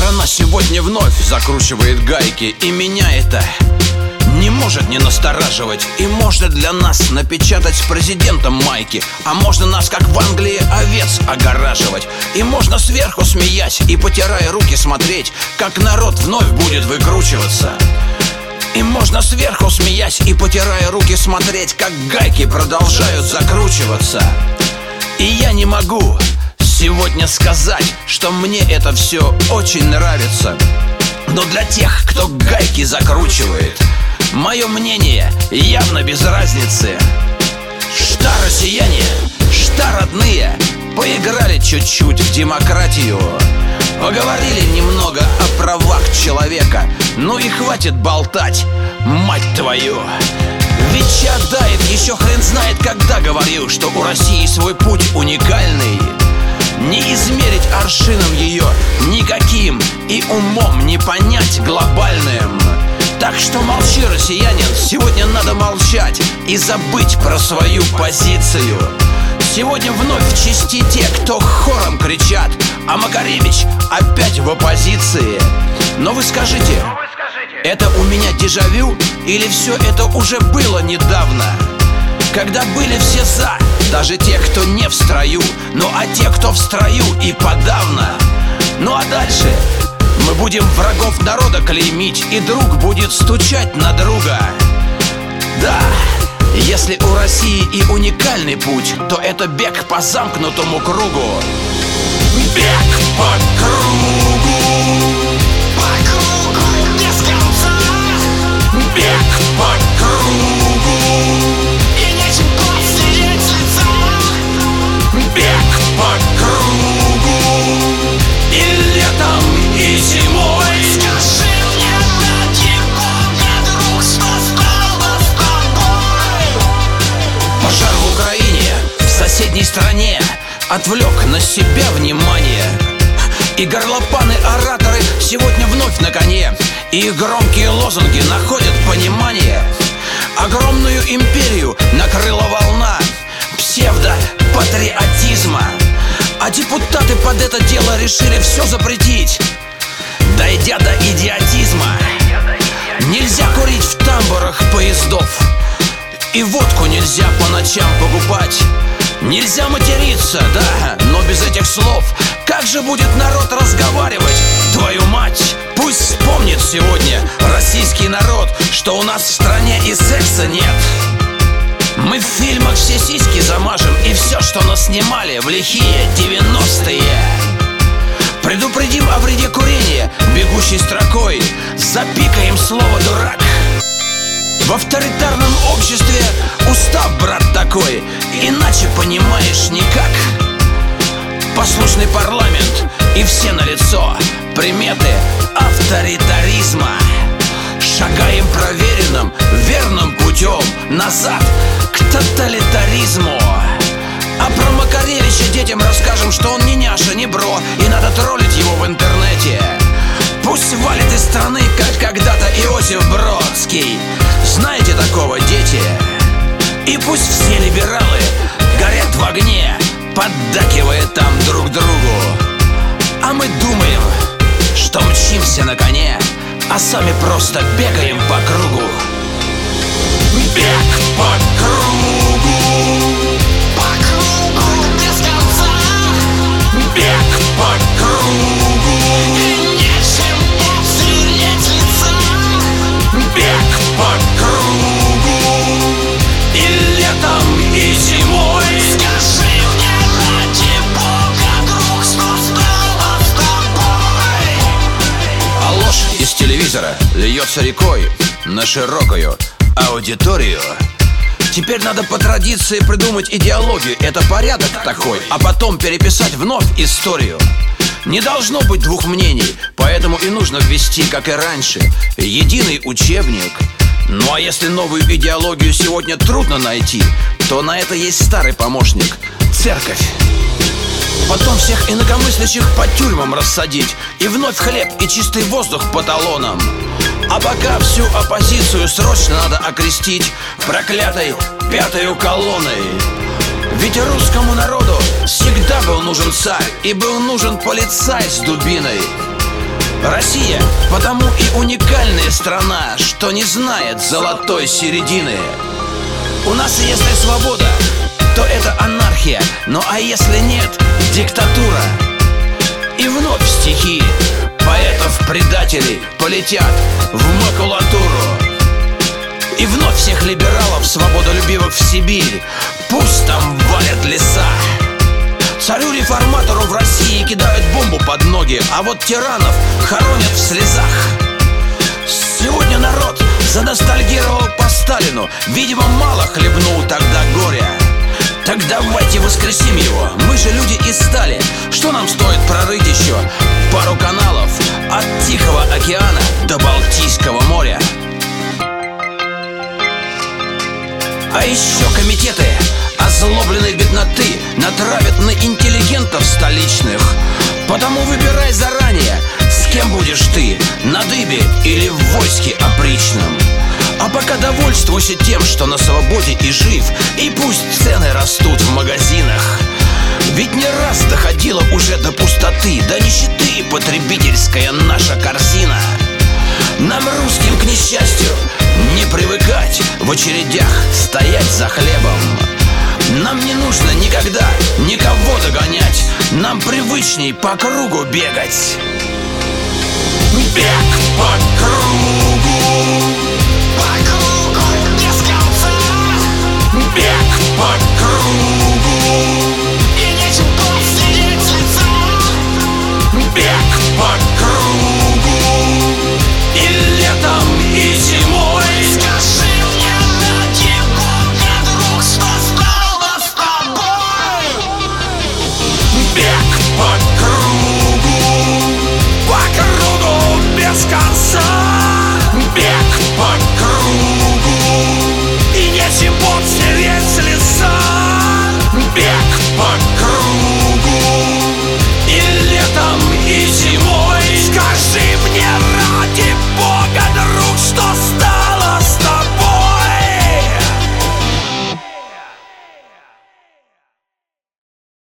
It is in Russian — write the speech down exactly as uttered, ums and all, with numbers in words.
страна сегодня вновь закручивает гайки, и меня это не может не настораживать. И можно для нас напечатать с президентом майки, а можно нас, как в Англии, овец огораживать. И можно сверху, смеясь и потирая руки, смотреть, как народ вновь будет выкручиваться. И можно сверху, смеясь и потирая руки, смотреть, как гайки продолжают закручиваться. И я не могу сегодня сказать, что мне это все очень нравится. Но для тех, кто гайки закручивает, мое мнение явно без разницы. Что россияне, что родные, поиграли чуть-чуть в демократию, поговорили немного о правах человека. Ну и хватит болтать, мать твою. Ведь чадает, еще хрен знает, когда говорил, что у России свой путь уникальный. Не измерить аршином ее никаким, и умом не понять глобальным. Так что молчи, россиянин, сегодня надо молчать и забыть про свою позицию. Сегодня вновь в чести те, кто хором кричат, а Макаревич опять в оппозиции. Но вы скажите, это у меня дежавю или все это уже было недавно? Когда были все за, даже те, кто не в строю, ну а те, кто в строю и подавно. Ну а дальше мы будем врагов народа клеймить, и друг будет стучать на друга. Да, если у России и уникальный путь, то это бег по замкнутому кругу. Бег по кругу, по кругу без конца. Бег по кругу, и нечем постереть лица. Бег по кругу, и летом, и зимой. Скажи мне, ради Бога, друг, что стало с тобой? Пожар в Украине, в соседней стране, отвлек на себя внимание. И горлопаны-ораторы сегодня вновь на коне, и их громкие лозунги находят понимание. Огромную империю накрыла волна псевдопатриотизма, а депутаты под это дело решили все запретить, дойдя до идиотизма. Нельзя курить в тамбурах поездов, и водку нельзя по ночам покупать. Нельзя материться, да, но без этих слов как же будет народ разговаривать, твою мать? Пусть вспомнит сегодня российский народ, что у нас в стране и секса нет. Мы в фильмах все сиськи замажем, и все, что нас снимали в лихие девяностые. Предупредим о вреде курения бегущей строкой, запикаем слово «дурак». В авторитарном обществе устав, брат, такой, иначе понимаешь никак. Послушный парламент и все налицо приметы авторитаризма. Шагаем проверенным, верным путем назад к тоталитаризму. А про Макаревича детям расскажем, что он не няша, не бро, и надо троллить его в интернете. Пусть валит из страны, как когда-то Иосиф Бродский. Знаете такого, дети? И пусть все либералы горят в огне, поддакивая там друг другу. А мы думаем, что мчимся на коне, а сами просто бегаем по кругу. Бег по кругу, по кругу без конца. Бег по кругу, и нечем постереть лица. Бег по кругу, и летом, и зимой. Скажи мне, ради Бога, друг, что стало с тобой? А ложь из телевизора льется рекой на широкую аудиторию. Теперь надо по традиции придумать идеологию, это порядок такой, а потом переписать вновь историю. Не должно быть двух мнений, поэтому и нужно ввести, как и раньше, единый учебник. Ну а если новую идеологию сегодня трудно найти, то на это есть старый помощник – церковь. Потом всех инакомыслящих по тюрьмам рассадить, и вновь хлеб и чистый воздух по талонам. А пока всю оппозицию срочно надо окрестить проклятой пятой колонной. Ведь русскому народу всегда был нужен царь, и был нужен полицай с дубиной. Россия потому и уникальная страна, что не знает золотой середины. У нас если свобода, то это анархия. Ну а если нет, диктатура. И вновь стихи поэтов-предателей полетят в макулатуру. И вновь всех либералов, свободолюбивых в Сибирь, пусть там валят леса. Царю-реформатору в России кидают бомбу под ноги, а вот тиранов хоронят в слезах. Сегодня народ заностальгировал по Сталину, видимо, мало хлебнул тогда горя. Так давайте воскресим его, мы же люди и стали. Что нам стоит прорыть еще пару каналов от Тихого океана до Балтийского моря? А еще комитеты озлобленной бедноты натравят на интеллигентов столичных. Потому выбирай заранее, с кем будешь ты, на дыбе или в войске опричном. А пока довольствуйся тем, что на свободе и жив, и пусть цены растут в магазинах. Ведь не раз доходило уже до пустоты, до нищеты потребительская наша корзина. Нам, русским, к несчастью, не привыкать в очередях стоять за хлебом. Нам не нужно никогда никого догонять, нам привычней по кругу бегать. Бег по кругу, по кругу без конца. Бег по кругу, и нечем постереть лица. Бег по кругу, и летом, и зимой. Скажи мне, дорогой друг, что стало с тобой? Бег по кругу, по кругу без конца. Бег